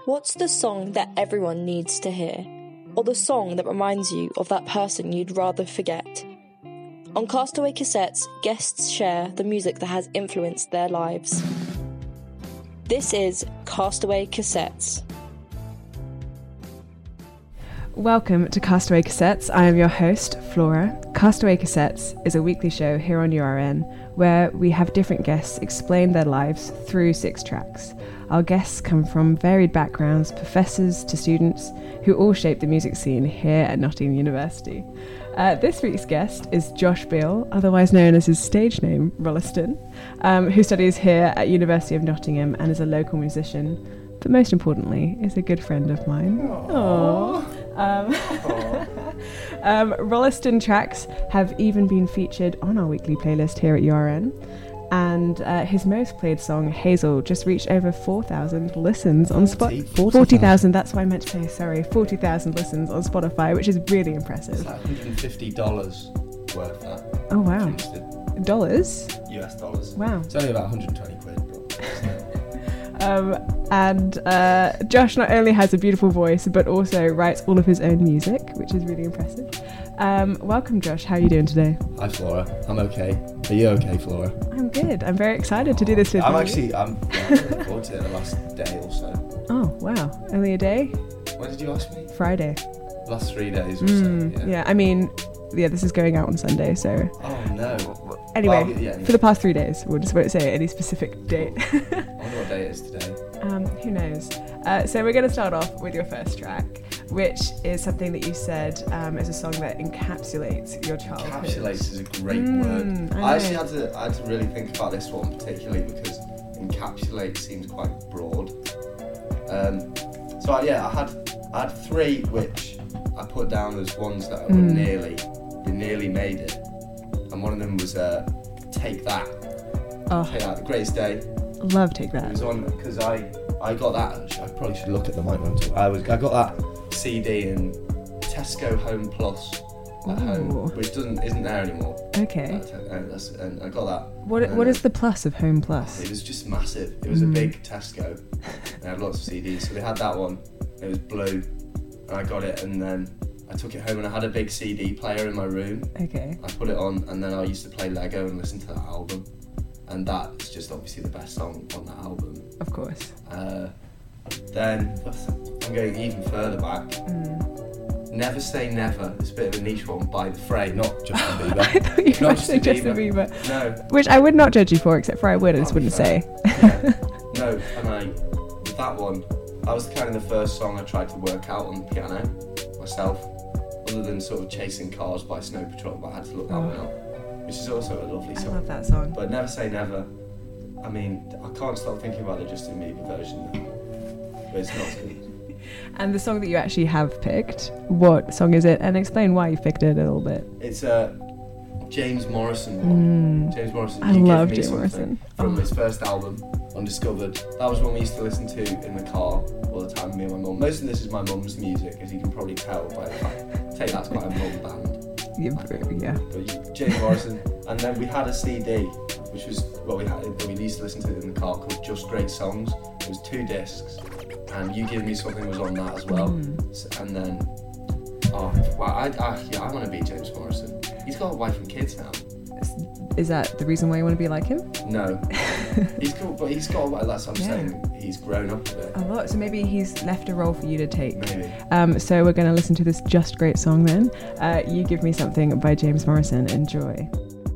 What's the song that everyone needs to hear? Or the song that reminds you of that person you'd rather forget? On Castaway Cassettes, guests share the music that has influenced their lives. This is Castaway Cassettes. Welcome to Castaway Cassettes. I am your host, Flora. Castaway Cassettes is a weekly show here on URN where we have different guests explain their lives through 6 tracks. Our guests come from varied backgrounds, professors to students, who all shape the music scene here at Nottingham University. This week's guest is Josh Beale, otherwise known as his stage name, Rolleston, who studies here at University of Nottingham and is a local musician, but most importantly, is a good friend of mine. Rolleston tracks have even been featured on our weekly playlist here at URN. And his most played song, Hazel, just reached over 4,000 listens on Spotify. 40,000, that's what I meant to say, sorry. 40,000 listens on Spotify, which is really impressive. It's like $150 worth that. Oh, wow. Dollars? US dollars. Wow. It's only about 120 quid. And Josh not only has a beautiful voice, but also writes all of his own music, which is really impressive. Welcome, Josh. How are you doing today? Hi, Flora. I'm okay. Are you okay, Flora? I'm good. I'm very excited to do this with you. I'm looking forward to it the last day or so. Oh, wow. Only a day? When did you ask me? Friday. Last 3 days or so, Yeah, I mean, this is going out on Sunday, so... Oh, no. Anyway, anyway, for the past 3 days, we'll just won't say any specific date. I wonder what day it is today. Who knows? So we're going to start off with your first track, which is something that you said is a song that encapsulates your childhood. Encapsulates is a great word. I actually had to really think about this one particularly because encapsulate seems quite broad. I had 3 which I put down as ones that were nearly made it, and one of them was Take That. Take That, The Greatest Day. Love Take That. It was on because I got that. I probably should look at the mic when I'm talking. I got that CD in Tesco Home Plus at home, which isn't there anymore. Okay. And I got that. What is the plus of Home Plus? It was just massive. It was a big Tesco. They had lots of CDs, so they had that one. It was blue, and I got it, and then I took it home, and I had a big CD player in my room. Okay. I put it on, and then I used to play Lego and listen to that album. And that's just obviously the best song on that album. Of course. Then I'm going even further back. Never Say Never. It's a bit of a niche one by The Fray, not Justin Bieber. I thought you were saying Justin Bieber. No. Which I would not judge you for, except for I just wouldn't say. Yeah. No, and with that one, that was kind of the first song I tried to work out on the piano myself, other than sort of Chasing Cars by Snow Patrol, but I had to look that one up. Which is also a lovely song. I love that song. But Never Say Never, I mean, I can't stop thinking about the Justin Bieber version now. But it's not good. And the song that you actually have picked, what song is it? And explain why you've picked it a little bit. It's a James Morrison one. James Morrison. I love James Morrison. From his first album, Undiscovered. That was one we used to listen to in the car all the time, me and my mum. Most of this is my mum's music, as you can probably tell by the fact. Take That's quite a mum band. Yeah. But James Morrison, and then we had a CD, which was we used to listen to it in the car, called Just Great Songs. It was 2 discs, and You Give Me Something was on that as well. And then, I want to be James Morrison. He's got a wife and kids now. Is that the reason why you want to be like him? No, he's cool, but he's got. That's what I'm saying. He's grown up a bit. A lot. So maybe he's left a role for you to take. Maybe. So we're going to listen to this Just Great song then. You Give Me Something by James Morrison. Enjoy.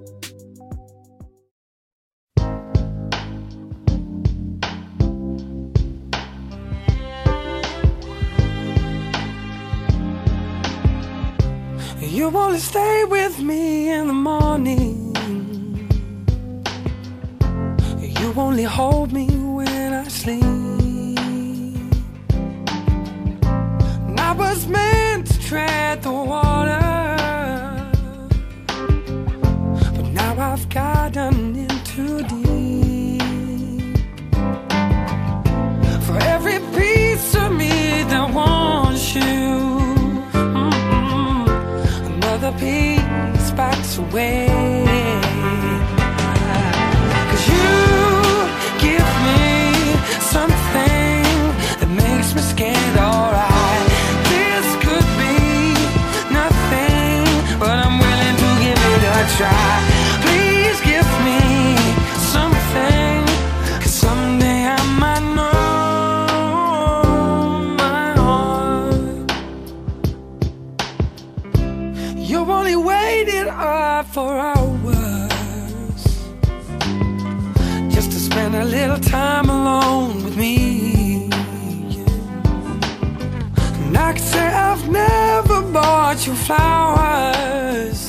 You wanna stay with me in the morning. You only hold me when I sleep. And I was meant to tread the water, but now I've gotten in too deep. For every piece of me that wants you, another piece backs away. 'Cause you give me something that makes me for hours just to spend a little time alone with me. And I could say I've never bought you flowers.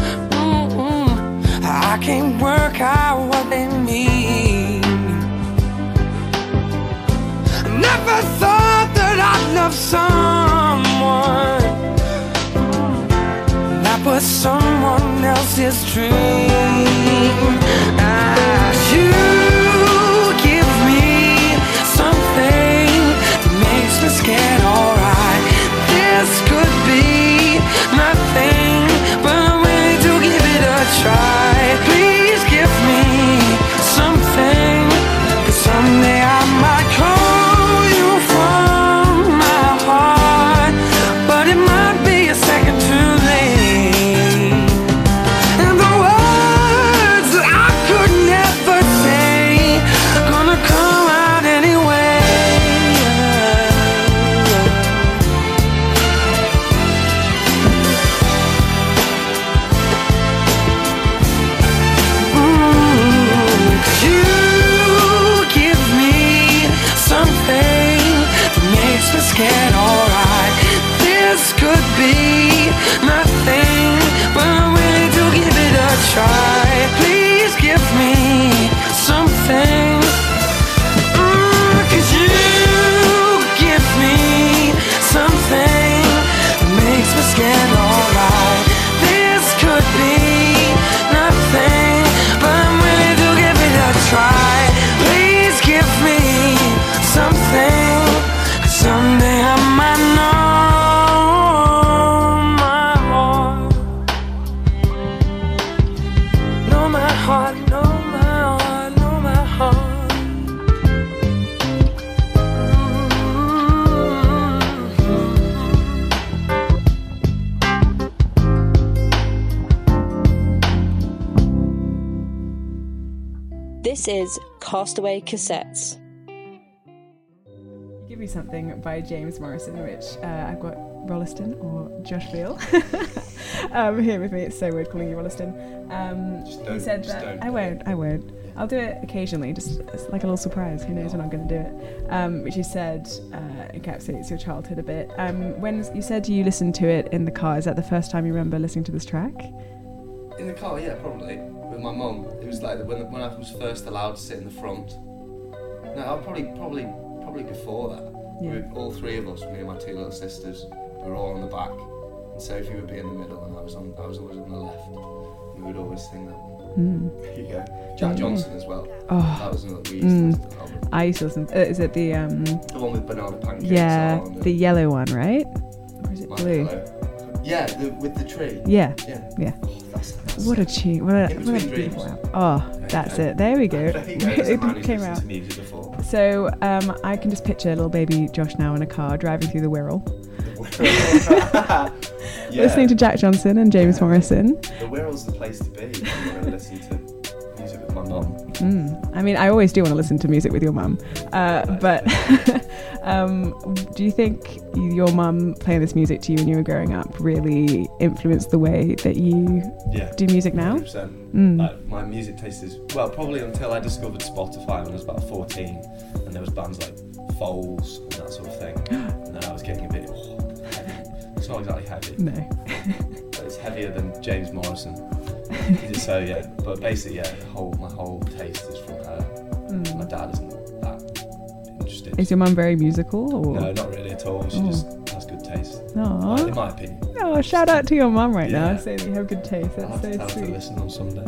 I can't work out what they mean. I never thought that I'd love someone that was someone else's dream. You give me something that makes me scared, alright. This could be nothing, but I'm willing to give it a try. Please give me something, 'cause someday I might call you from my heart, but it might be a second too late. And the words that I could never say gonna come out anyway. You give me something that makes me scared, alright. This could be nothing, but I'm willing to give it a try. Please give me something, 'cause you give me something that makes me scared, alright. This could be nothing, but I'm willing to give it a try. Please give me something, 'cause someday I might know my heart. Know my heart, know my heart, know my heart. This is Castaway Cassettes. Give Me Something by James Morrison, which I've got Rolliston or Josh Beale here with me. It's so weird calling you Rolliston. He said that I won't. I'll do it occasionally, just it's like a little surprise. Who knows when I'm going to do it? Which you said encapsulates your childhood a bit. When you said you listened to it in the car, is that the first time you remember listening to this track? In the car, yeah, probably. With my mum. It was like when I was first allowed to sit in the front. No, I probably before that. Yeah. We were, all three of us, me and my two little sisters, we were all on the back. And Sophie would be in the middle and I was always on the left. And we would always sing that one. There you go. Jack Johnson as well. Oh. That was another we used to listen to that album. I used to listen. Is it the The one with banana pancakes yeah, on the yellow one, right? Or is it blue? Yeah, with the tree. Yeah. Yeah. Oh, that's What a tune! What a beautiful album. Oh, that's it. There we go. It came out. So I can just picture little baby Josh now in a car driving through the Wirral, listening to Jack Johnson and James Morrison. The Wirral's the place to be. I'm going to listen to music with my mum. I mean, I always do want to listen to music with your mum, but do you think your mum playing this music to you when you were growing up really influenced the way that you do music now? 100%. Like, my music taste is, well, probably until I discovered Spotify when I was about 14, and there was bands like Foals and that sort of thing, and then I was getting a bit heavy. It's not exactly heavy. No. But it's heavier than James Morrison. So yeah, but basically my whole taste is from her. My dad isn't that interested. Is your mum very musical? Or? No, not really at all. She just has good taste. Aww. In my opinion. Oh, shout out to your mum right now, saying that you have good taste. That's I'll have so to tell her sweet. to listen on Sunday.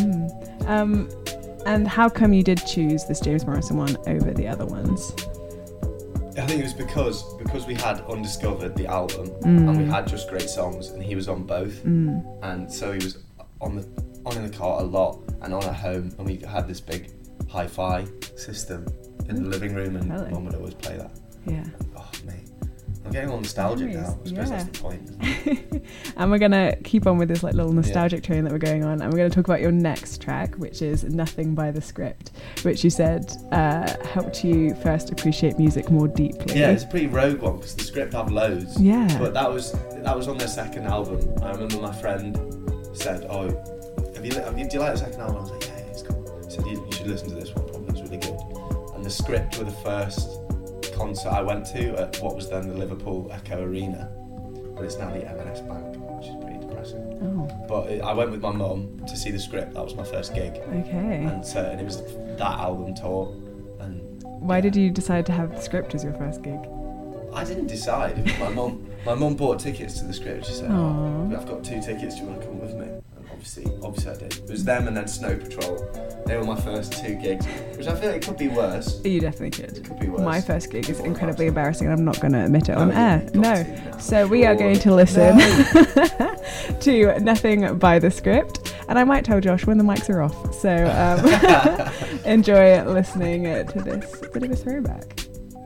And how come you did choose this James Morrison one over the other ones? I think it was because we had Undiscovered, the album, and we had just great songs, and he was on both, and so he was on in the car a lot, and on at home, and we had this big hi-fi system in the living room, and Mum would always play that. Yeah. Oh mate, I'm getting all nostalgic now. I suppose that's the point. And we're gonna keep on with this like little nostalgic train that we're going on, and we're gonna talk about your next track, which is Nothing by the Script, which you said helped you first appreciate music more deeply. Yeah, it's a pretty rogue one because the Script have loads. Yeah. But that was on their second album. I remember my friend said, "Oh, do you like the second album? I was like, yeah, it's cool. He said, you should listen to this one, probably, it's really good. And the Script were the first concert I went to at what was then the Liverpool Echo Arena, but it's now the M&S Bank, which is pretty depressing. Oh. But I went with my mum to see the Script. That was my first gig. Okay. And it was that album tour. And why did you decide to have the Script as your first gig? I didn't decide. It was my mum. My mum bought tickets to the Script. She said, I've got 2 tickets. Do you want to come with me? And obviously I did. It was them and then Snow Patrol. They were my first 2 gigs, which I feel like it could be worse. You definitely could. It could be worse. My first gig is incredibly embarrassing, and I'm not going to admit it on air. You've got to. So we are going to listen to Nothing by the Script, and I might tell Josh when the mics are off. So enjoy listening to this bit of a throwback.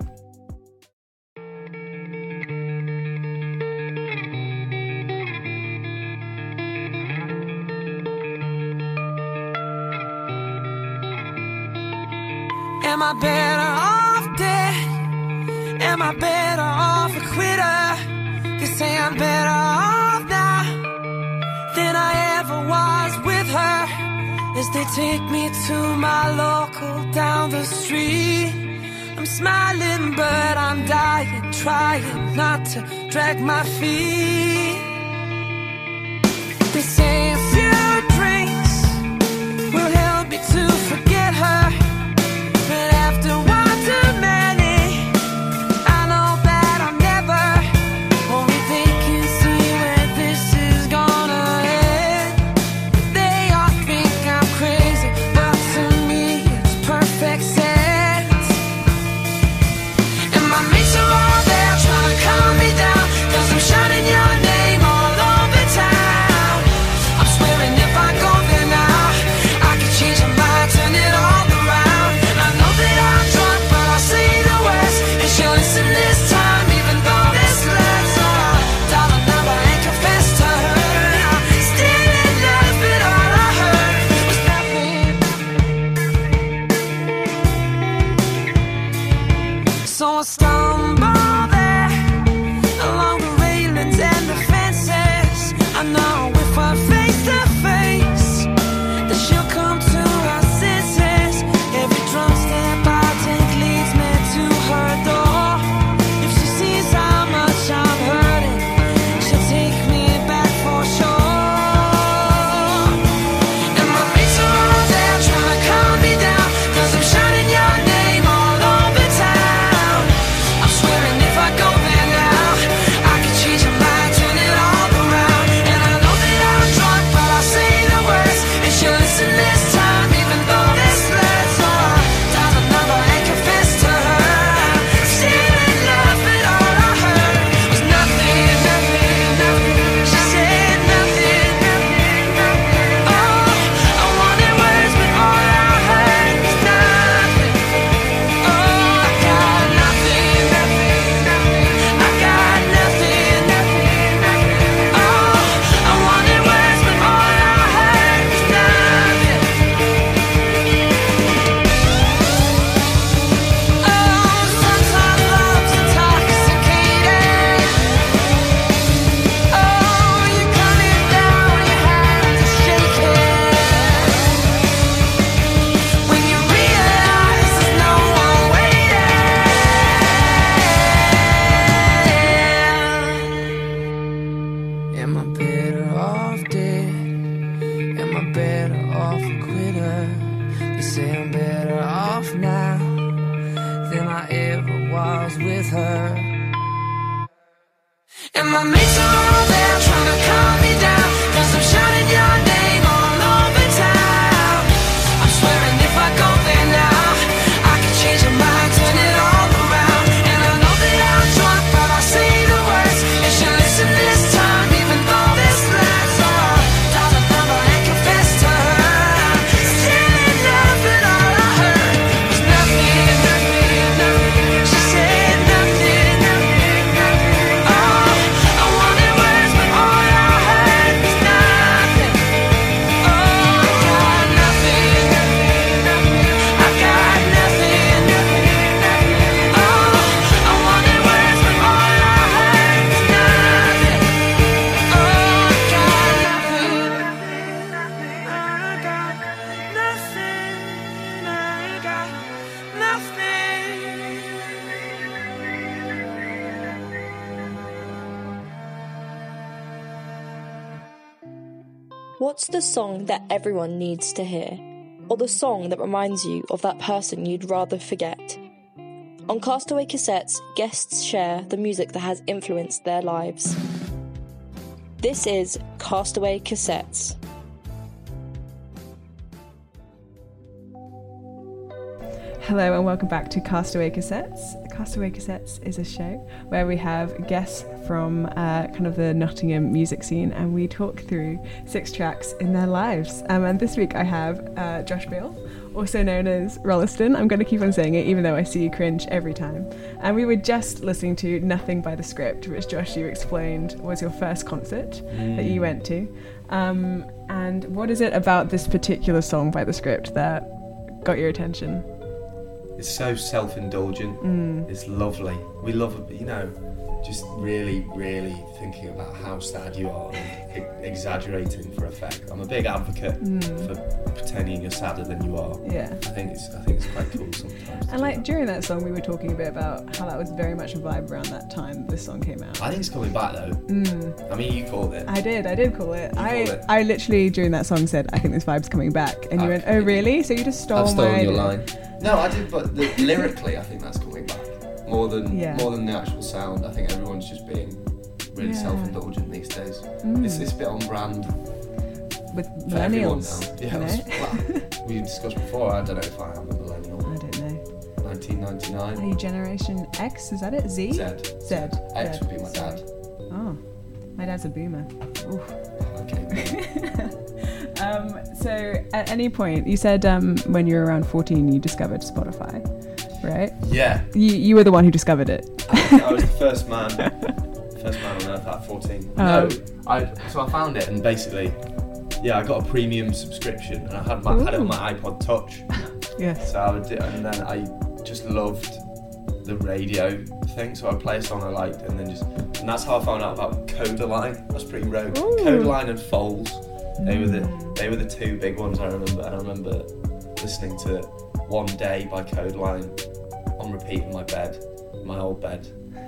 Am I better off dead? Am I better off a quitter? They say I'm better off now than I ever was with her. As they take me to my local down the street, I'm smiling but I'm dying, trying not to drag my feet. They say a few drinks will help me to forget her. But after one too many, I know that I'm never. Only they can see where this is gonna end. They all think I'm crazy, but to me it's perfect sense. And my mates are all there trying to calm me down, 'cause I'm shouting your name all over town. I'm swearing if I go there now, I can change my mind, turn it all around. Listen this time, even though this letters are dial number ain't confessed to her. I'm still in love, but all I heard was nothing. So I stumble there along the railings and the fences. I know if we're face to face, that she'll come to her senses. Every drum step I take leads me to her door. I'm hurting, she'll take me back for sure. And my mates are all there trying to calm me down, 'cause I'm shouting your name all over town. I'm swearing if I go there now, I can change my mind, turn it all around. And I know that I'm drunk, but I'll say the words, and she'll listen this time, even though this letters are dial the number and confess to her. Still in love, but all I heard was nothing, nothing, nothing. She said nothing, nothing, nothing. Oh, I wanted words, but all I heard was nothing. Oh, I got nothing, nothing, nothing. I got nothing, nothing, nothing. Oh, I wanted words, but all I heard was nothing. Oh, sometimes love's intoxicating. Oh, you cut it down, you have to shake it. When you realize there's no one waiting. Am I better off dead? Am I better off a quitter? They say I'm better off now than I ever was with her. And my mates are all there trying to calm me down, 'cause I'm shouting your name all over town. I'm swearing if I go there now, I can change my mind, turn it all around. And I know that I'm drunk, but I'll say the words, and she'll listen this time, even though this letters are dial the number and confess to her. Still in love, but all I heard was nothing, nothing, nothing. She said nothing, nothing, nothing. Oh, I wanted words, but all I heard was nothing. What's the song that everyone needs to hear? Or the song that reminds you of that person you'd rather forget? On Castaway Cassettes, guests share the music that has influenced their lives. This is Castaway Cassettes. Hello and welcome back to Castaway Cassettes. Castaway Cassettes is a show where we have guests from kind of the Nottingham music scene and we talk through 6 tracks in their lives. And this week I have Josh Beale, also known as Rolliston. I'm going to keep on saying it even though I see you cringe every time. And we were just listening to Nothing by the Script, which Josh, you explained was your first concert that you went to. And what is it about this particular song by the Script that got your attention? It's so self-indulgent. It's lovely. We love, just really, really thinking about how sad you are and exaggerating for effect. I'm a big advocate for pretending you're sadder than you are. Yeah. I think it's quite cool sometimes. And like during that song, we were talking a bit about how that was very much a vibe around that time this song came out. I think it's coming back though. I mean, you called it. I did call it. Called it. I literally during that song said, I think this vibe's coming back, and you went, oh really? So you just stole I've stolen my your idea. line. No, I did, but lyrically, I think that's coming back more than the actual sound. I think everyone's just being really self-indulgent these days. It's a bit on brand with for everyone millennials. now. Yeah, well, we discussed before. I don't know if I am a millennial. I don't know. 1999. Are you Generation X? Is that it? Z? Z. Z. X would be my dad. Oh, my dad's a boomer. Oof. Okay. So at any point, you said when you were around 14 you discovered Spotify, right? Yeah. You were the one who discovered it. I was the first man on earth at 14. No, I found it and basically, I got a premium subscription and I had it on my iPod Touch. Yes. So I would do, and then I just loved the radio thing, so I'd play a song I liked and that's how I found out about Codaline. That's pretty rogue. Ooh. Codaline and Foals. They were the 2 big ones I remember, and I remember listening to One Day by Codaline on repeat in my bed, my old bed.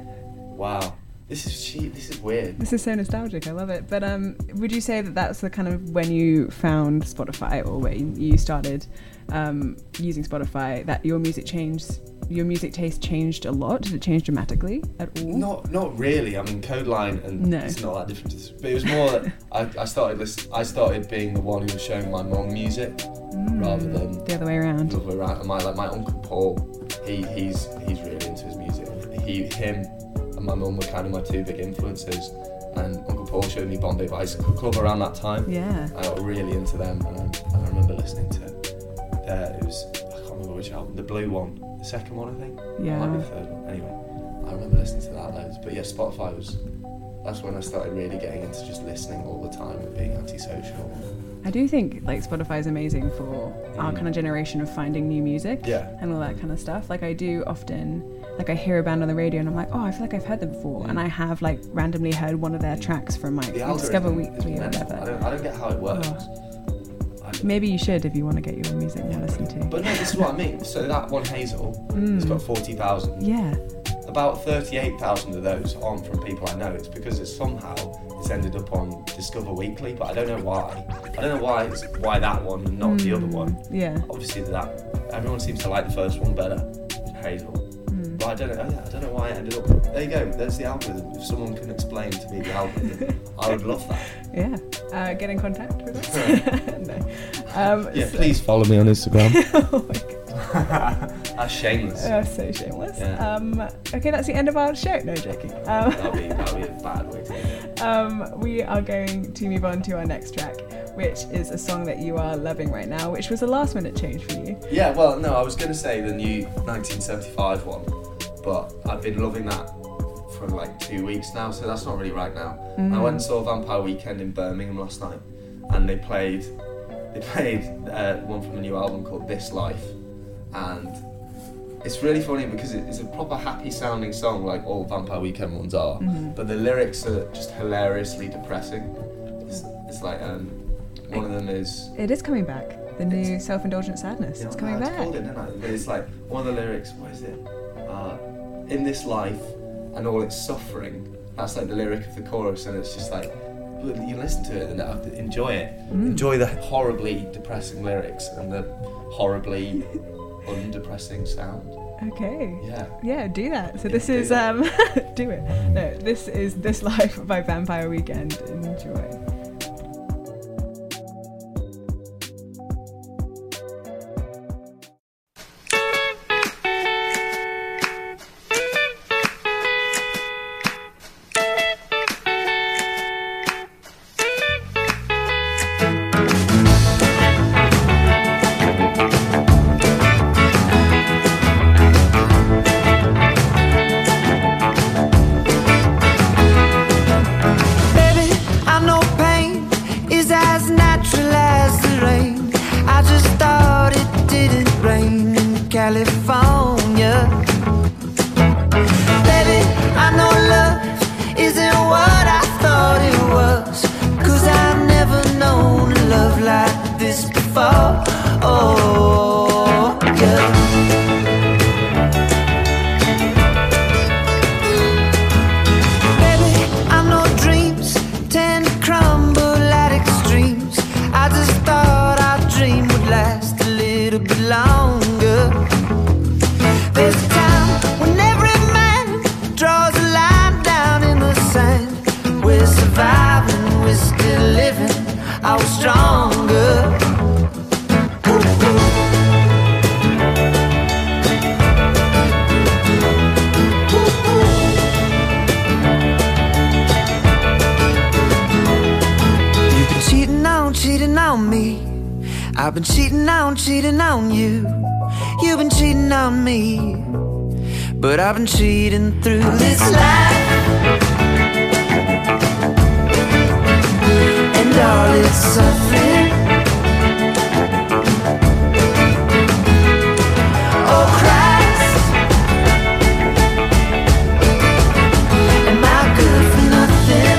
Wow, this is weird. This is so nostalgic. I love it. But would you say that that's the kind of when you found Spotify, or when you started using Spotify, that your music taste changed a lot? Did it change dramatically at all? Not really. I mean, Codaline and it's not that different. But it was more that I started being the one who was showing my mum music rather than the other way around. And my Uncle Paul, he's really into his music. Him and my mum were kind of my 2 big influences. And Uncle Paul showed me Bombay Bicycle Club around that time. Yeah. I got really into them, and I remember listening to I can't remember which album, the blue one. The second one, I think. Yeah. Might be the third one. Anyway, I remember listening to that loads. But yeah, Spotify that's when I started really getting into just listening all the time and being antisocial. I do think like Spotify is amazing for our kind of generation of finding new music and all that kind of stuff. Like I do often, like I hear a band on the radio and I'm like, oh, I feel like I've heard them before, and I have like randomly heard one of their tracks from like Discover Weekly or whatever. I don't get how it works. Maybe you should if you want to get your music to listen to. But no, this is what I mean. So that one Hazel, it's got 40,000. Yeah. About 38,000 of those aren't from people I know. It's because it's ended up on Discover Weekly, but I don't know why. I don't know why that one and not the other one. Yeah. Obviously everyone seems to like the first one better, Hazel. But I don't know why it ended up. There you go. There's the algorithm. If someone can explain to me the algorithm, I would love that. Yeah. Get in contact with us. No. Please follow me on Instagram. Oh my God. That's shameless. So shameless. Yeah. Okay, that's the end of our show. No, joking. That'll be a bad way to end it. We are going to move on to our next track, which is a song that you are loving right now, which was a last-minute change for you. Yeah, well, no, I was going to say the new 1975 one, but I've been loving that for like 2 weeks now, so that's not really right now. I went and saw Vampire Weekend in Birmingham last night, and they played one from the new album called This Life, and it's really funny because it's a proper happy sounding song like all Vampire Weekend ones are, but the lyrics are just hilariously depressing. It's like one of them is... It is coming back, the new Self-Indulgent Sadness. It's coming back. I told it, didn't I? But it's like, one of the lyrics, what is it? In this life and all its suffering, that's like the lyric of the chorus, and it's just like, you listen to it and enjoy it. Enjoy the horribly depressing lyrics and the horribly undepressing sound. Okay. Yeah. Yeah, do that. So Yeah, this do is that. do it. No, this is This Life by Vampire Weekend. Enjoy. California. Baby, I know love isn't what I thought it was, 'cause I've never known a love like this before. Oh, yeah. Baby, I know dreams tend to crumble at extremes. I just thought our dream would last a little bit longer. There's a time when every man draws a line down in the sand. We're surviving, we're still living, I was stronger. You've been cheating on me. I've been cheating on you. You've been cheating on me, but I've been cheating through this life, and all its suffering. Oh Christ, am I good for nothing?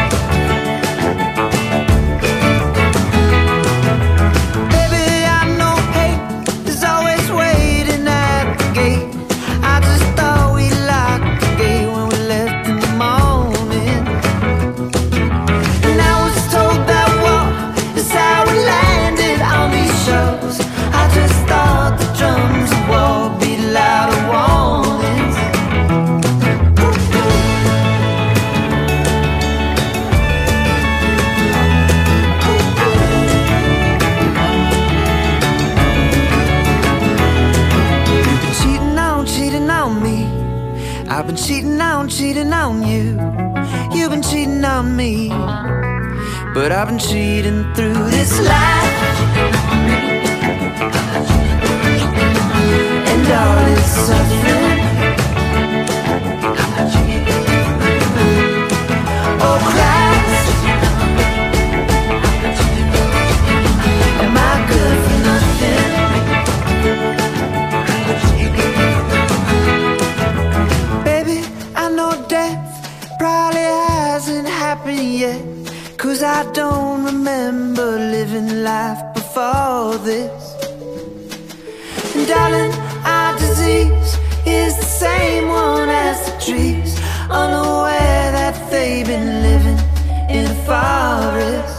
Baby, I know hate is always waiting at the gate. I just thought we locked the gate when we left in the morning. And I was told that war is how we landed on these shores. I just thought the drums of war beat louder warnings. You've been cheating on me. I've been cheating on you. You've been cheating on me, but I've been cheating through this life, and all its suffering. Oh Christ, am I good for nothing? Baby, I know death probably hasn't happened yet, 'cause I don't remember living life before this. And darling, our disease is the same one as the trees, unaware that they've been living in a forest.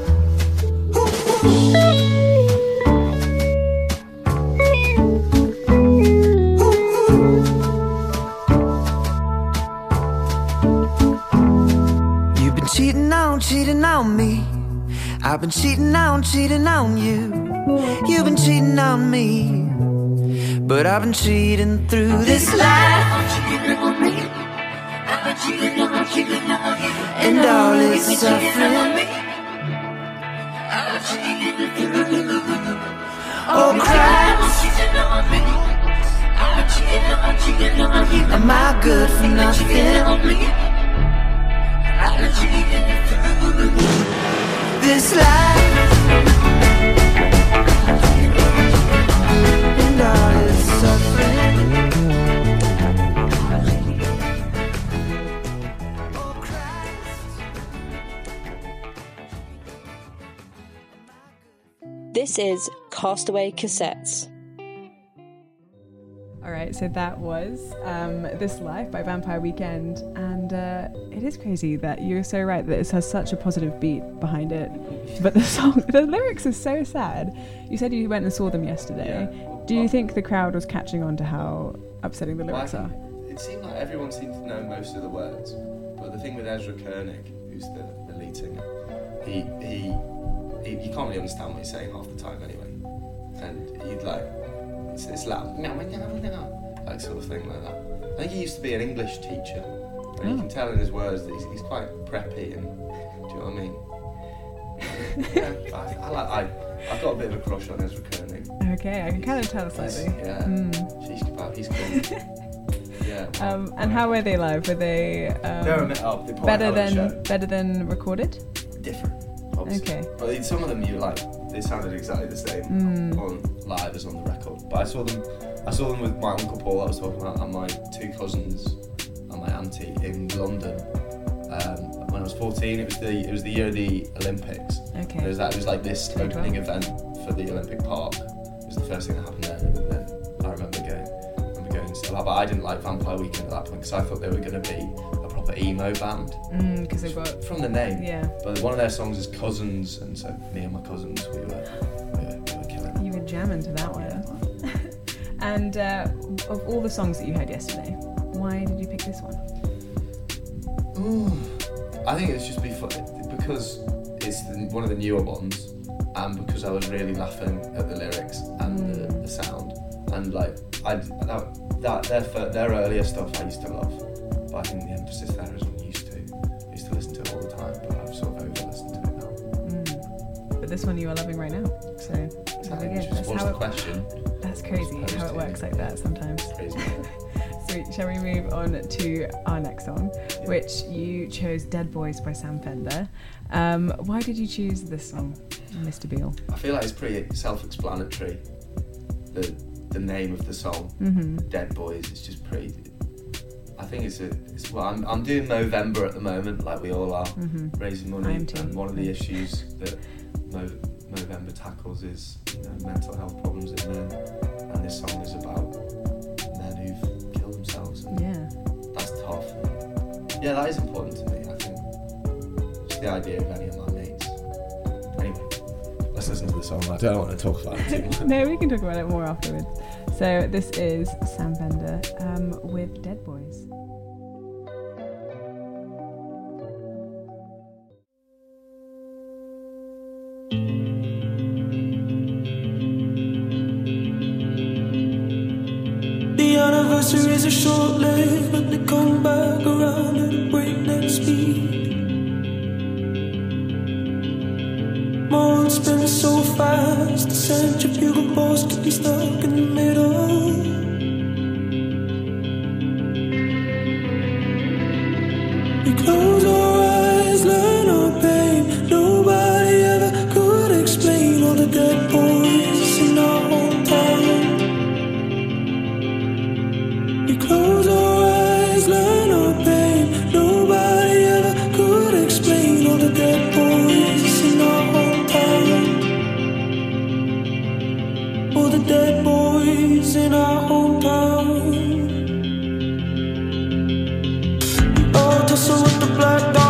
You've been cheating on me. I've been cheating on you. You've been cheating on me, but I've been cheating through this life, and all its suffering. Oh Christ, am I good for nothing? This life, and all its suffering. Oh Christ. This is Castaway Cassettes. All right, so that was This Life by Vampire Weekend, and it is crazy that you're so right that it has such a positive beat behind it, but the lyrics are so sad. You said you went and saw them yesterday. Yeah. Do you think the crowd was catching on to how upsetting the lyrics are? It seemed like everyone seemed to know most of the words, but the thing with Ezra Koenig, who's the lead singer, he you can't really understand what he's saying half the time anyway, and he'd like it's loud, like sort of thing like that. I think he used to be an English teacher, and you can tell in his words that he's quite preppy, and do you know what I mean? Yeah, I've got a bit of a crush on Ezra Koenig. Okay, I can kind of tell slightly. He's cool. Yeah. And how were they live? Were they they're a bit up. They put on a show. better than recorded? Different, obviously. Okay. But some of them they sounded exactly the same on live as on the record. But I saw them with my uncle Paul I was talking about, and my two cousins and my auntie in London. When I was 14, it was the year of the Olympics. Okay. It was like this opening event for the Olympic Park. It was the first thing that happened there, and then I remember going to that. But I didn't like Vampire Weekend at that point because I thought they were going to be a proper emo band. Because they've got from the name. Yeah. But one of their songs is Cousins, and so me and my cousins we were killing. You were jamming to that one. Yeah. And of all the songs that you heard yesterday, why did you pick this one? I think it's just because it's one of the newer ones, and because I was really laughing at the lyrics and the sound, and like their earlier stuff I used to love, but I think the emphasis there is on used to listen to it all the time, but I've sort of over-listened to it now. But this one you are loving right now, so there we go. What's the question? That's crazy how it works like that sometimes. Crazy. Sweet. Shall we move on to our next song, which you chose Dead Boys by Sam Fender. Why did you choose this song, Mr. Beale? I feel like it's pretty self-explanatory, the name of the song, Dead Boys. It's just pretty... I think it's I'm doing Movember at the moment, like we all are, raising money, and one of the issues that Movember tackles is mental health problems in men, and this song is about men who've killed themselves, and that's tough. Yeah, that is important to me, I think. Just the idea of any of my mates. Anyway, let's listen to the song. I don't want to talk about it too much. No, we can talk about it more afterwards. So this is Sam Fender with Dead Boys. The anniversaries are short-lived, but they come back around at a breakneck speed. My world spins so fast, the centrifugal force could be stuck in the middle. We close our eyes, learn our pain. Nobody ever could explain all the dead boys in our hometown. We close our eyes, learn our pain. Nobody ever could explain all the dead boys in our hometown. All the dead boys in our hometown. We all tussle with the black dog.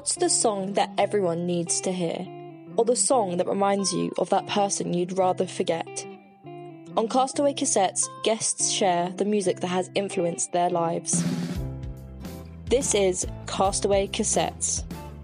What's the song that everyone needs to hear? Or the song that reminds you of that person you'd rather forget? On Castaway Cassettes, guests share the music that has influenced their lives. This is Castaway Cassettes.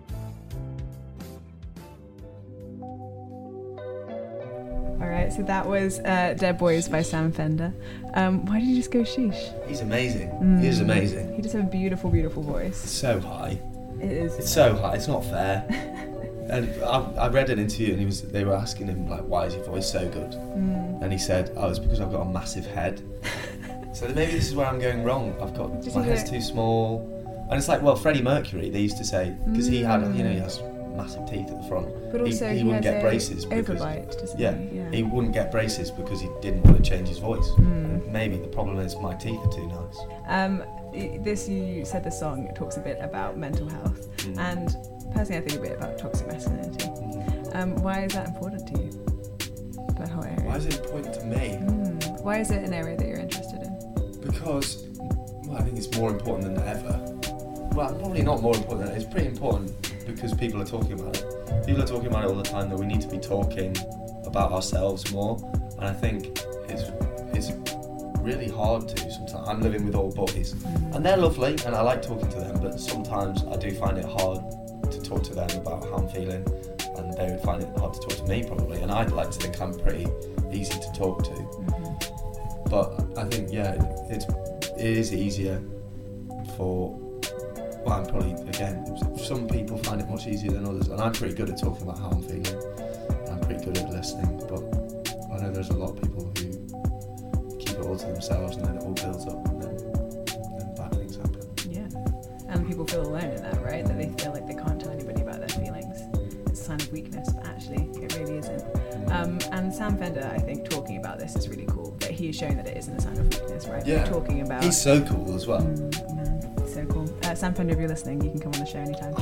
Alright, so that was Dead Boys by Sam Fender. Why did you just go sheesh? He's amazing. He is amazing. He does have a beautiful, beautiful voice. It's so high. It is. It's so high. It's not fair. And I read an interview and they were asking him, like, why is your voice so good? And he said, it's because I've got a massive head. So maybe this is where I'm going wrong. My head's too small. And it's like, well, Freddie Mercury, they used to say, because he had, he has massive teeth at the front. But also he wouldn't get braces because overbite, doesn't he? He wouldn't get braces because he didn't want to change his voice. And maybe the problem is my teeth are too nice. You said the song, it talks a bit about mental health, and personally I think a bit about toxic masculinity. Why is that important to you, that whole area? Why is it important to me? Why is it an area that you're interested in? Because, I think it's more important than ever. Well, probably not more important than it's pretty important because people are talking about it. People are talking about it all the time, that we need to be talking about ourselves more, and I think it's really hard to sometimes. I'm living with all boys and they're lovely and I like talking to them, but sometimes I do find it hard to talk to them about how I'm feeling, and they would find it hard to talk to me probably, and I'd like to think I'm pretty easy to talk to. But I think it is easier for, well, I'm probably, again, some people find it much easier than others, and I'm pretty good at talking about how I'm feeling. I'm pretty good at listening, but I know there's a lot of people who keep it all to themselves and then it all builds up and then bad things happen. Yeah, and people feel alone in that, right? That they feel like they can't tell anybody about their feelings. It's a sign of weakness, but actually it really isn't. And Sam Fender, I think, talking about this is really cool, that he is showing that it isn't a sign of weakness, right? Yeah, talking about... He's so cool as well. So cool. Sam Fender, if you're listening, you can come on the show anytime.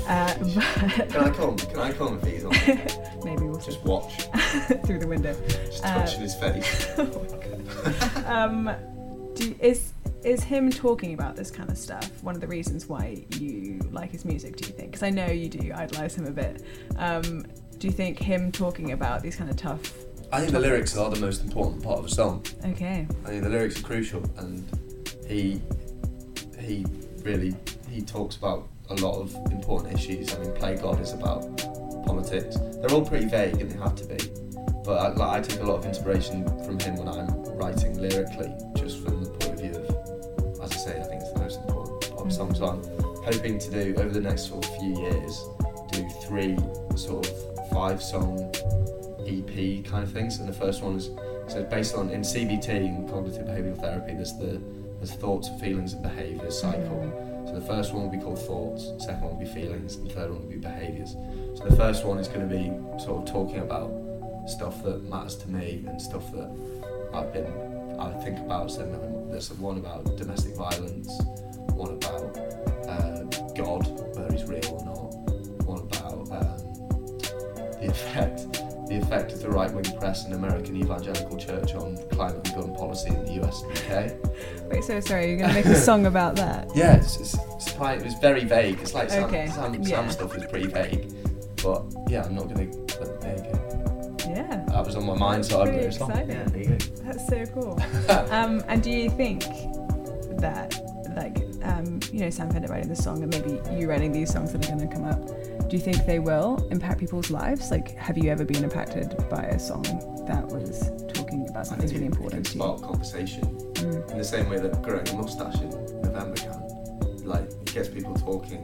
Can I come if he's on? Maybe we'll just watch through the window. Just touching his face. Oh my god. Is him talking about this kind of stuff one of the reasons why you like his music, do you think? Because I know you do idolise him a bit. Do you think him talking about these kind of tough... I think the lyrics are the most important part of a song. Okay. I think the lyrics are crucial, and he talks about a lot of important issues. I mean, Play God is about politics. They're all pretty vague, and they have to be. But I take a lot of inspiration from him when I'm writing lyrically, just from the point of view of, as I say, I think it's the most important part of the song. So I'm hoping to do, over the next sort of few years, do 3 sort of 5-song EP kind of things. And the first one is based on, in CBT, in cognitive behavioural therapy, there's thoughts, feelings and behaviours cycle. So the first one will be called thoughts, second one will be feelings, and the third one will be behaviours. So the first one is going to be sort of talking about stuff that matters to me and stuff that I think about. So there's one about domestic violence, one about God, whether he's real or not, one about the effect of the right-wing press and American evangelical church on climate and gun policy in the US and UK. Wait, so sorry, you're going to make a song about that? Yeah, it's very vague. It's like Sam stuff is pretty vague, but yeah, I'm not going to. There you go. Yeah. That was on my mind, so I wrote a song. Exciting. Yeah, there you go. That's so cool. And do you think that, Sam Fender writing this song and maybe you writing these songs that are going to come up, do you think they will impact people's lives? Like, have you ever been impacted by a song that was talking about something really important to you? Spark conversation in the same way that growing a moustache in November can. Like, it gets people talking.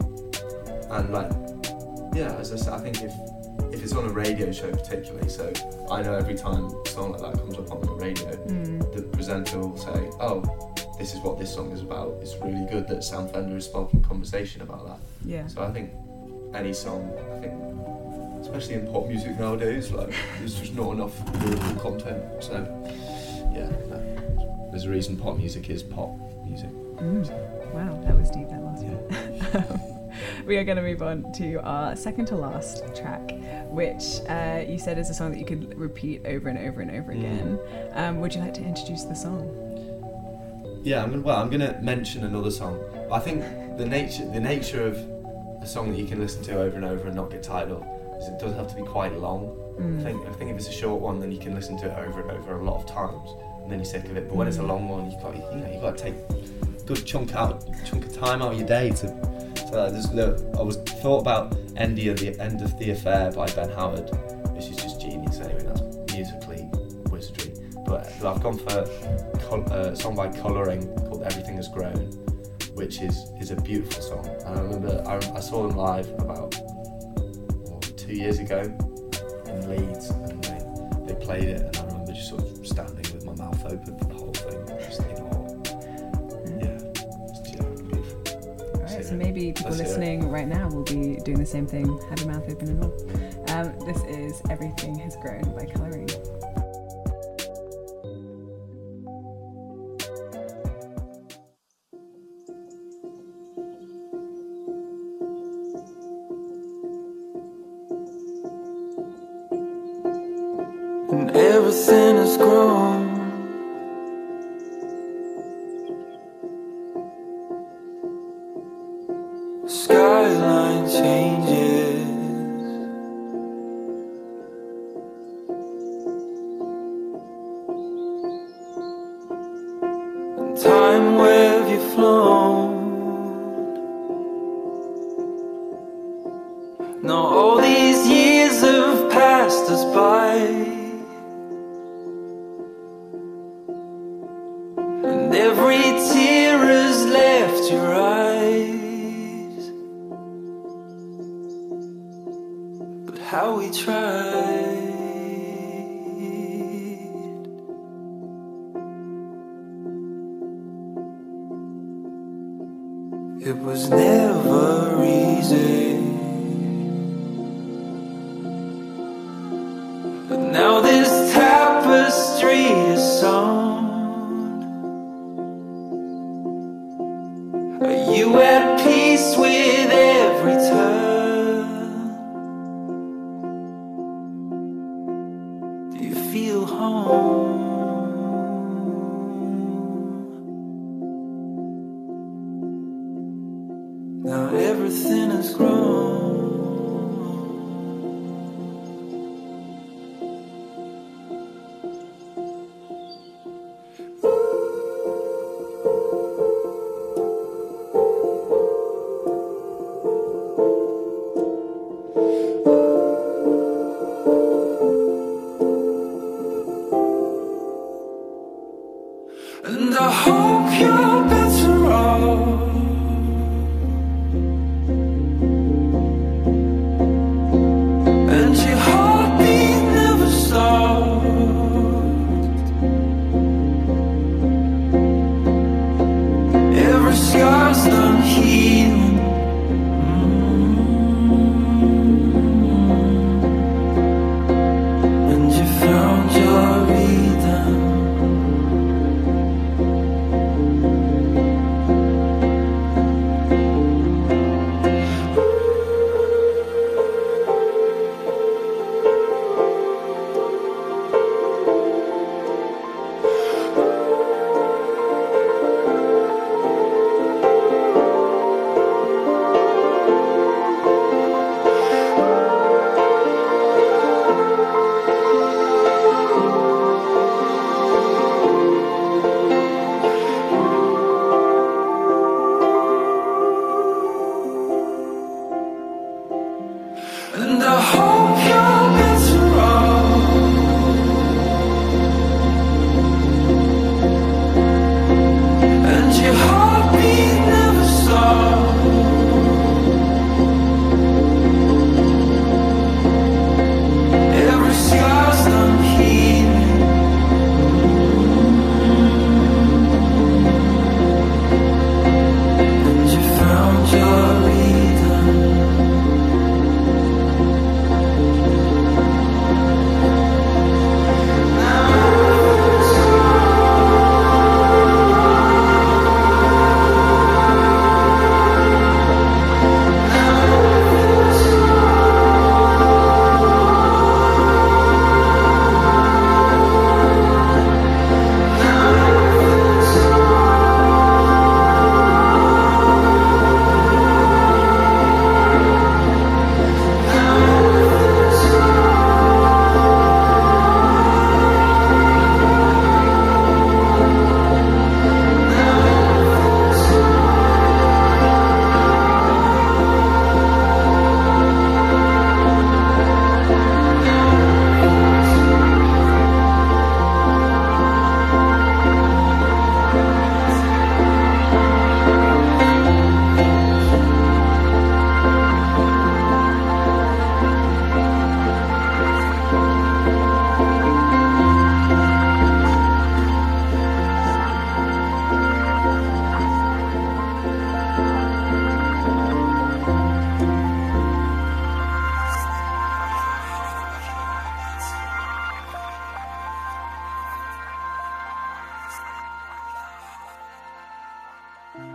And as I said, I think if it's on a radio show particularly, so I know every time a song like that comes up on the radio, the presenter will say, this is what this song is about. It's really good that Sam Fender is sparking conversation about that. Yeah. So I think any song, especially in pop music nowadays, there's just not enough lyrical content. So there's a reason pop music is pop music. Wow, that was deep, that last one. We are going to move on to our second to last track, which you said is a song that you could repeat over and over and over again. Would you like to introduce the song? Yeah, I'm going to mention another song. I think the nature of a song that you can listen to over and over and not get tired of is it does have to be quite long. I think if it's a short one, then you can listen to it over and over a lot of times, and then you're sick of it. But when it's a long one, you've got to take a good chunk of time out of your day to. I was thought about End of the Affair by Ben Howard, which is just genius. Anyway, that's musically wizardry. But I've gone for a song by Colouring called Everything Has Grown, which is a beautiful song. And I remember I saw them live about 2 years ago in Leeds, and they played it, and I remember just sort of standing with my mouth open for the whole thing, just in awe. Beautiful. Alright, so maybe people listening right now will be doing the same thing, have your mouth open and all. This is Everything Has Grown by Colouring. And everything has grown. Skyline changes. And time, where have you flown? Now all these years have passed us by, and every tear has left your eyes. But how we tried. It was never easy. But now this tapestry is sewn. Are you at peace with every turn? Do you feel home? Now everything has grown. And I hope you're better off.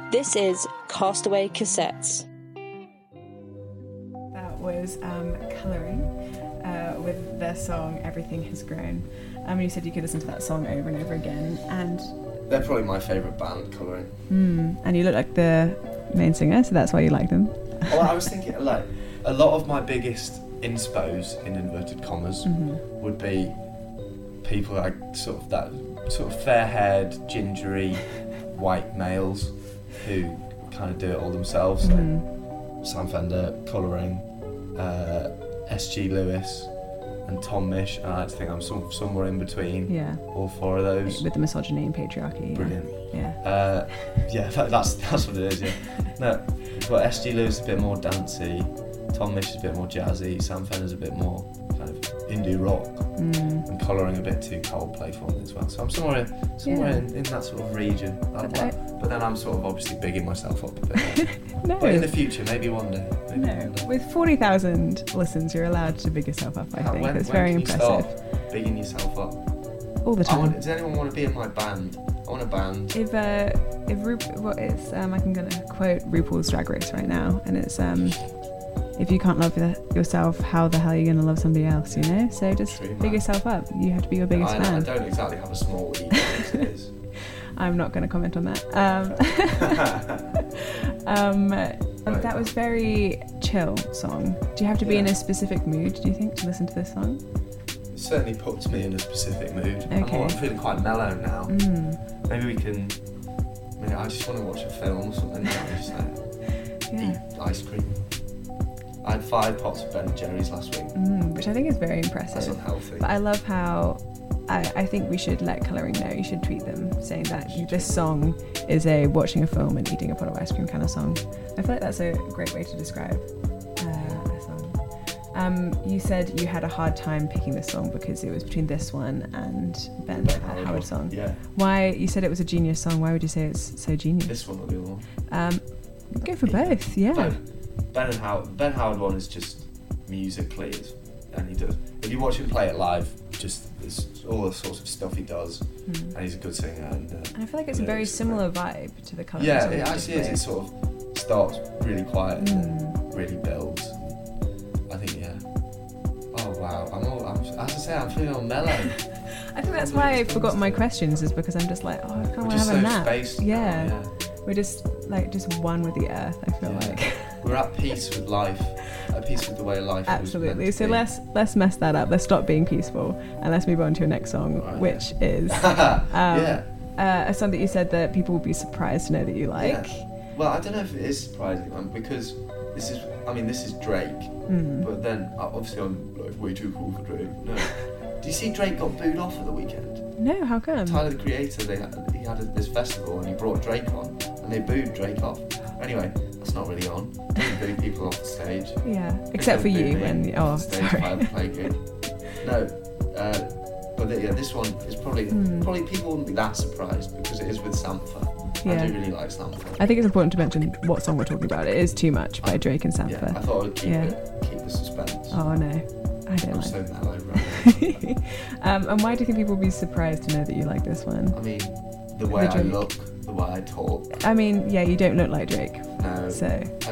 This is Castaway Cassettes. That was Colouring with their song Everything Has Grown. You said you could listen to that song over and over again, and They're probably my favourite band, Colouring. And you look like the main singer, so that's why you like them. Well, I was thinking, like, a lot of my biggest inspos, in inverted commas, would be people like sort of fair-haired, gingery, white males who kind of do it all themselves. Like Sam Fender, Colouring, S.G. Lewis, and Tom Misch. And I like to think I'm somewhere in between all four of those. With the misogyny and patriarchy. Brilliant. Yeah. That's what it is. Yeah. No, but S.G. Lewis is a bit more dancey. Tom Misch is a bit more jazzy. Sam Fender's a bit more kind of indie rock. And Colouring a bit too Coldplay for me as well. So I'm somewhere in that sort of region. But then I'm sort of obviously bigging myself up a bit. No. But in the future, maybe one day. With 40,000 listens, you're allowed to big yourself up, I think. That's very when impressive. Can you start bigging yourself up? All the time. Does anyone want to be in my band? I want a band. If I'm going to quote RuPaul's Drag Race right now, and it's if you can't love yourself, how the hell are you going to love somebody else, you know? So just big yourself up. You have to be your biggest fan. I don't exactly have a small ego as it is. I'm not going to comment on that. That was very chill song. Do you have to be in a specific mood, do you think, to listen to this song? It certainly puts me in a specific mood. Okay. I'm feeling quite mellow now. Maybe we can... I just want to watch a film or something. Just eat ice cream. I had 5 pots of Ben & Jerry's last week. Which I think is very impressive. That's unhealthy. But I love how... I think we should let Colouring know. You should tweet them saying that this song is a watching a film and eating a pot of ice cream kind of song. I feel like that's a great way to describe a song. You said you had a hard time picking this song because it was between this one and Ben Howard's song. Yeah. Why? You said it was a genius song. Why would you say it's so genius? This one or the other one? Go for both. Yeah. Ben Howard one is just musically, and he does. If you watch him play it live, just all the sorts of stuff he does, and he's a good singer. And I feel like it's a very similar vibe to the Colouring. Yeah, it actually is. It sort of starts really quiet and then really builds. I think, yeah. Oh wow, as I say, I'm feeling all mellow. I think that's why I've forgotten my questions, is because I'm just like, I kind of want to have a nap. Yeah. We're just one with the earth, I feel like. We're at peace with life, at peace with the way life Absolutely. So let's mess that up. Let's stop being peaceful and let's move on to your next song, which is a song that you said that people will be surprised to know that you like. Yeah. Well, I don't know if it is surprising, because this is Drake, but then obviously I'm like way too cool for Drake. No. Do you see Drake got booed off at the weekend? No, how come? Tyler the Creator, he had this festival and he brought Drake on, and they booed Drake off. Anyway, that's not really on. Don't boo people off the stage. Yeah, except for you when stage if I play good. No, but this one is probably people wouldn't be that surprised because it is with Sampha. Yeah. I do really like Sampha. I think it's important to mention what song we're talking about. It is Too Much by Drake and Sampha. Yeah, I thought I would keep the suspense. Oh no, I don't I'm like so mellow, right? And why do you think people will be surprised to know that you like this one? I mean, the way I look, the way I talk. I mean, yeah, you don't look like Drake. No. So.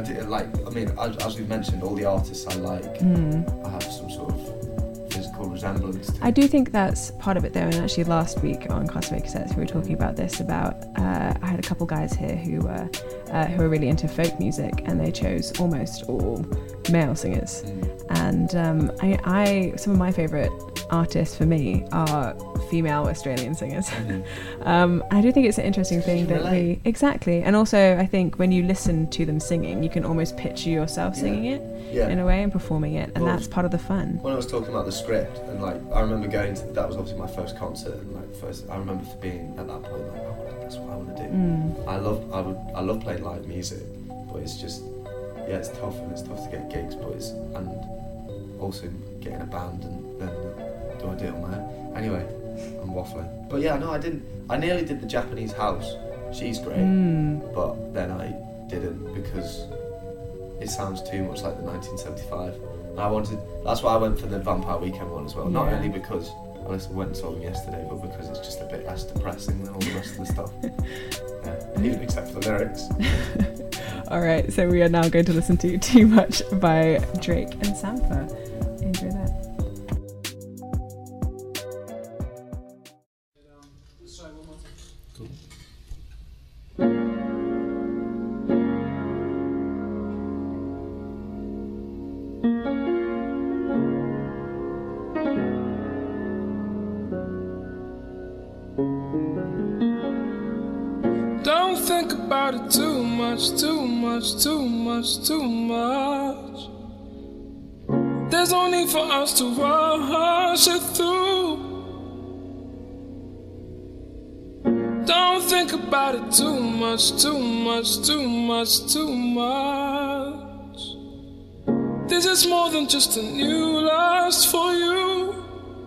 As we've mentioned, all the artists I like, I have some sort of physical resemblance to. I do think that's part of it though, and actually last week on Castaway Cassettes we were talking about this, I had a couple guys here who were really into folk music, and they chose almost all male singers. And some of my favourite artists for me are female Australian singers. I do think it's an interesting thing that exactly, and also I think when you listen to them singing, you can almost picture yourself singing it in a way and performing it, and that's part of the fun. When I was talking about the script, and I remember going to that was obviously my first concert, and I remember being at that point that's what I want to do. I love playing live music, but it's just it's tough, and it's tough to get gigs, and also getting a band, and then do I do it on my own? Anyway, I'm waffling. But yeah, no, I didn't. I nearly did the Japanese House. She's great, but then I didn't because it sounds too much like the 1975. And that's why I went for the Vampire Weekend one as well. Not only because I listened to Wet Song yesterday, but because it's just a bit less depressing than all the rest of the stuff. Even except for the lyrics. Alright, so we are now going to listen to Too Much by Drake and Sampha. Enjoy that. Don't think about it too much, too much, too much, too much. There's no need for us to rush it through. Don't think about it too much, too much, too much, too much. This is more than just a new lust for you.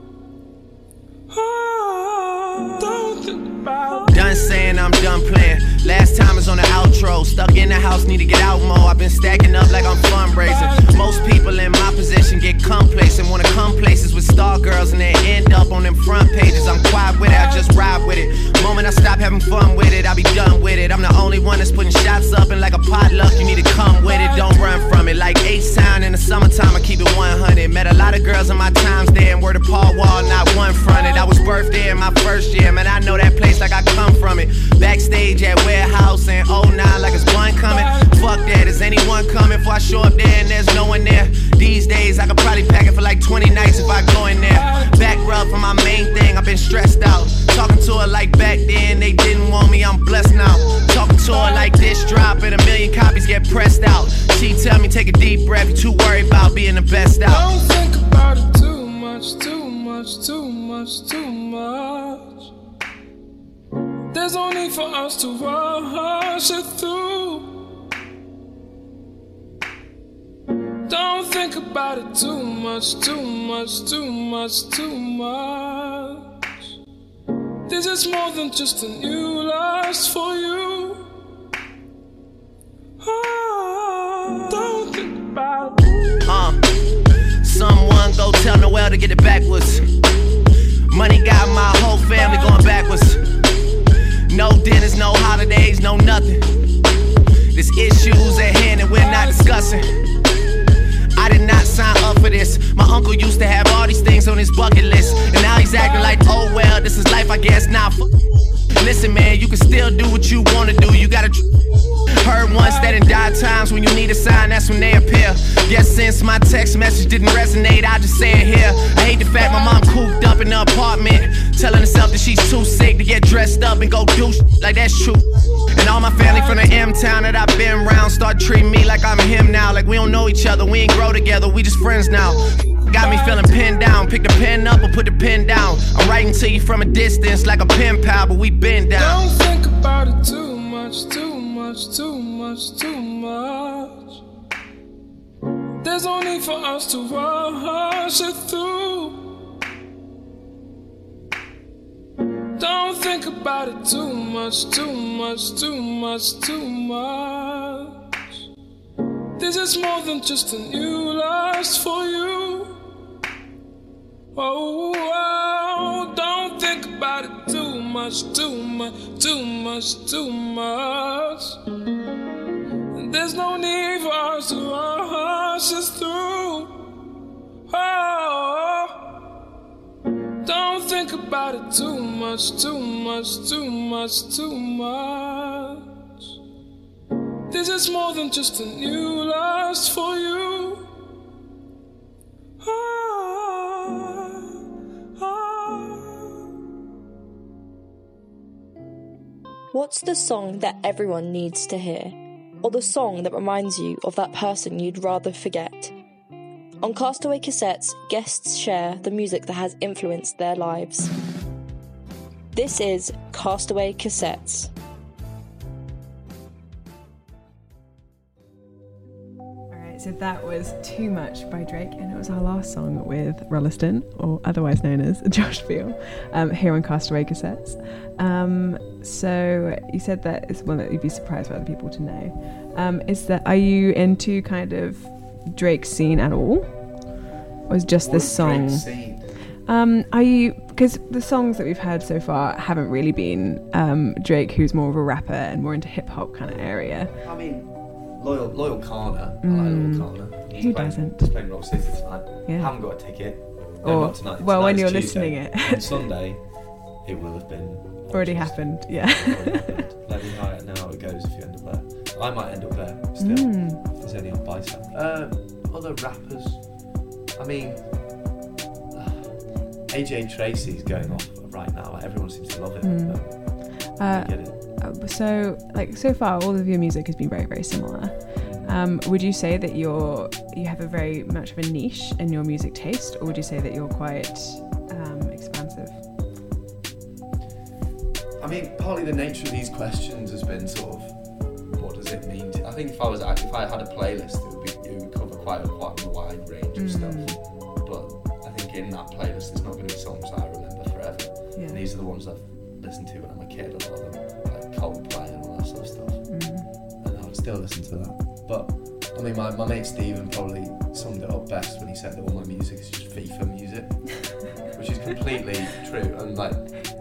Don't think about it. Done saying I'm done playing. Last time is on the outro. Stuck in the house, need to get out more. I've been stacking up like I'm fundraising. Most people in my position get complacent, wanna come places with star girls and then end up on them front pages. I'm quiet with it, I just ride with it. Moment I stop having fun with it, I'll be done with it. I'm the only one that's putting shots up, and like a potluck, you need to come with it. Don't run from it. Like H-Town in the summertime, I keep it 100. Met a lot of girls in my times there, and word of Paul Wall, not one fronted. I was birthed there in my first year, man, I know that place like I come from it. Backstage at Warehouse in 09 like it's one coming. Fuck that, is anyone coming before I show up there and there's no one there? These days I could probably pack it for like 20 nights if I go in there. Back rub for my main thing, I've been stressed out. Talking to her like back then, they didn't want me, I'm blessed now. Talking to her like this drop and 1 million copies get pressed out. She tell me take a deep breath, you too worried about being the best out. Don't think about it too much, too much, too much, too much. There's no need for us to rush it through. Don't think about it too much, too much, too much, too much. This is more than just a new lust for you. Don't think about it. Someone go tell Noel to get it backwards. Money got my whole family going backwards. No dinners, no holidays, no nothing. There's issues at hand and we're not discussing. I did not sign up for this. My uncle used to have all these things on his bucket list, and now he's acting like, oh well, this is life I guess. Nah, listen man, you can still do what you wanna do. You gotta heard once that in dire times when you need a sign, that's when they appear. Guess since my text message didn't resonate, I just say it here. I hate the fact my mom cooped up in the apartment, telling herself that she's too sick to get dressed up and go do like that's true. And all my family from the M-town that I've been around start treating me like I'm him now. Like we don't know each other, we ain't grow together, we just friends now. Got me feeling pinned down, pick the pen up or put the pen down. I'm writing to you from a distance like a pen pal, but we been down. Don't think about it too much, too much, too much, too much. There's no need for us to rush it through. Don't think about it too much, too much, too much, too much. This is more than just a new lust for you. Oh, don't think about it too much, too much, too much, too much. There's no need for us to rush us through. Oh, don't think about it too much, too much, too much, too much. This is more than just a new lust for you. What's the song that everyone needs to hear? Or the song that reminds you of that person you'd rather forget? On Castaway Cassettes, guests share the music that has influenced their lives. This is Castaway Cassettes. So that was Too Much by Drake, and it was our last song with Rolliston, or otherwise known as Josh Beal, here on Castaway Cassettes. So you said that it's one that you'd be surprised for other people to know. Are you into kind of Drake's scene at all? Or is just this song? Are you, because the songs that we've heard so far haven't really been Drake, who's more of a rapper and more into hip hop kind of area. I mean, Loyal Kana. I like Loyal Kana. Who doesn't? He's playing Rock City tonight. Yeah. Haven't got a ticket. Or, No, not tonight. well, when Tonight's you're Tuesday. listening it. On Sunday, it will have been Already happened, yeah. Already happened. Let me know how it goes if you end up there. I might end up there still. If there's any on Bicep. Other rappers. I mean, AJ Tracy's going off right now. Like, everyone seems to love it. But I get it. So far, all of your music has been very, very similar. Would you say that you have a very much of a niche in your music taste, or would you say that you're quite expansive? I mean, partly the nature of these questions has been sort of, what does it mean to... I think if I had a playlist, it would cover quite a wide range of stuff. But I think in that playlist, there's not going to be songs that I remember forever. Yeah. And these are the ones I've listened to when I'm a kid, a lot of them, like Coldplay and all that sort of stuff. And I would still listen to that. But I mean, my mate Stephen probably summed it up best when he said that all my music is just FIFA music, which is completely true. And like,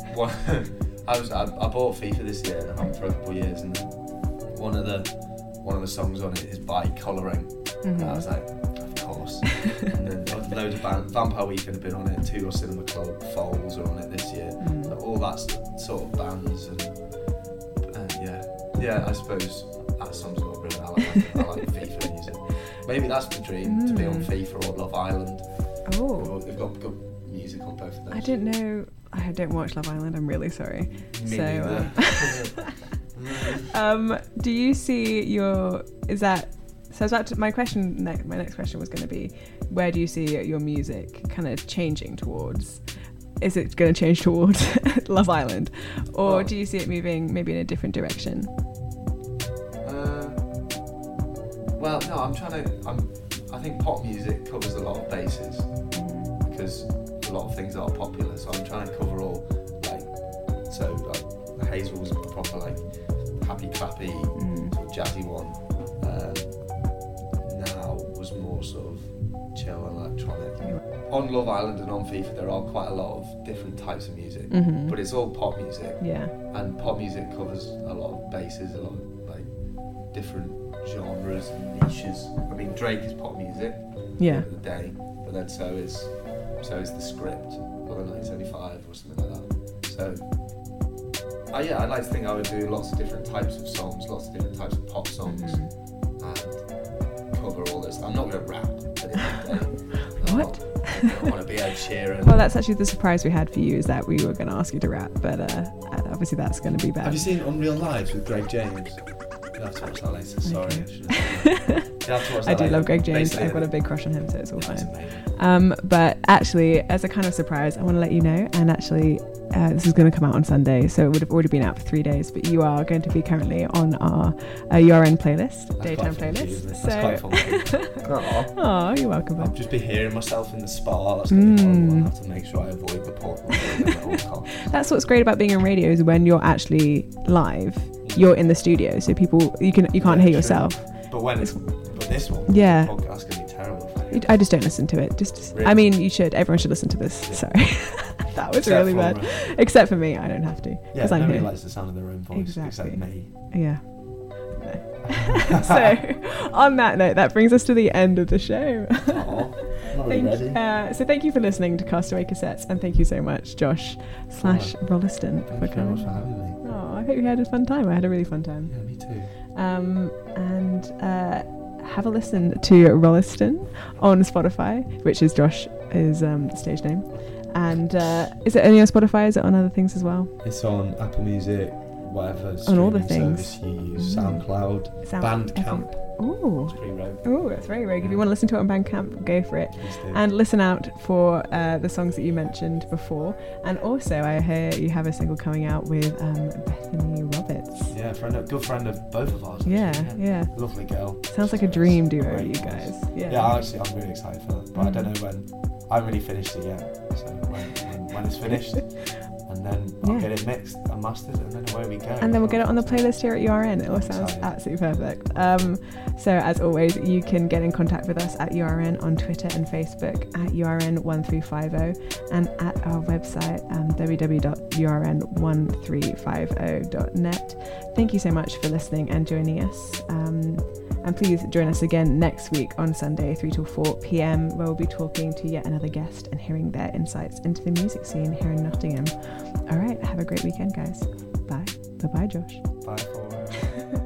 I bought FIFA this year and I haven't for a couple of years, and one of the songs on it is by Colouring, and I was like, of course. And then loads of Vampire Weekend have been on it, Two Door Cinema Club, Foals are on it this year, like, all that sort of bands, and yeah, I suppose that sums it up really. I like FIFA music. Maybe that's the dream, to be on FIFA or Love Island. Oh, They've got good music on both of those. I didn't know. I don't watch Love Island. I'm really sorry. Me neither. Do you see your? Is that? So my question. My next question was going to be, where do you see your music kind of changing towards? Is it going to change towards Love Island, or do you see it moving maybe in a different direction? Well, no, I think pop music covers a lot of bases because a lot of things are popular, so I'm trying to cover all, like Hazel's a proper like happy clappy sort of jazzy one. Now was more sort of chill and electronic. On Love Island and on FIFA there are quite a lot of different types of music, but it's all pop music. Yeah. And pop music covers a lot of bases, a lot of like different genres and niches. I mean, Drake is pop music at the end of the day, but then so is The Script, or the 1975 or something like that. So I'd like to think I would do lots of different types of songs, lots of different types of pop songs, and cover all this. I'm not going to rap at the end of the day. What? I don't want to be Ed Sheeran. Well, that's actually the surprise we had for you, is that we were going to ask you to rap, but obviously that's going to be bad. Have you seen Unreal Lives with Greg James? You'll have to watch that later. Sorry, I should have I do love Greg James. Basically, I've got a big crush on him, so it's all fine. Amazing. But actually, as a kind of surprise, I want to let you know, and actually this is going to come out on Sunday, so it would have already been out for 3 days, but you are going to be currently on our URN playlist, That's daytime quite playlist. That's quite fun. Oh, you're welcome. I'll just be hearing myself in the spa. That's going to be horrible. I'll have to make sure I avoid the portal at all costs. That's what's great about being on radio, is when you're actually live, you're in the studio, so you can't hear yourself. But this one, yeah, the podcast's going to be terrible for you. I just don't listen to it. Really? I mean, you should. Everyone should listen to this. Yeah. Sorry, that was really bad. Except for me, I don't have to. Yeah, I'm nobody here. likes the sound of their own voice Exactly. except me. Yeah. So, on that note, that brings us to the end of the show. Not ready. So thank you for listening to Castaway Cassettes, and thank you so much, Josh / Rolleston, Thank for you very coming. much for having me. Oh, I hope you had a fun time. I had a really fun time. Yeah, me too. And have a listen to Rolleston on Spotify, which is Josh's stage name. And is it only on Spotify? Is it on other things as well? It's on Apple Music, whatever On all the streaming things. service you use, SoundCloud, Bandcamp. Oh, It's pretty rogue. oh, that's very rogue. If you want to listen to it on Bandcamp, go for it. Please do. And listen out for the songs that you mentioned before. And also, I hear you have a single coming out with Bethany Roberts. Yeah, good friend of both of ours. Yeah, actually, yeah. Lovely girl. Sounds like a dream duo, Great you voice. guys. Yeah. Yeah, I'm really excited for that. But I don't know when. I haven't really finished it yet. So when it's finished, and then I'll get it mixed and mastered, and then away we go. And then we'll get it on the playlist here at URN. It all sounds absolutely perfect. So as always, you can get in contact with us at URN on Twitter and Facebook at URN1350 and at our website www.urn1350.net. Thank you so much for listening and joining us. And please join us again next week on Sunday, 3 till 4 p.m, where we'll be talking to yet another guest and hearing their insights into the music scene here in Nottingham. All right, have a great weekend, guys. Bye. Bye-bye, Josh. Bye, Flora.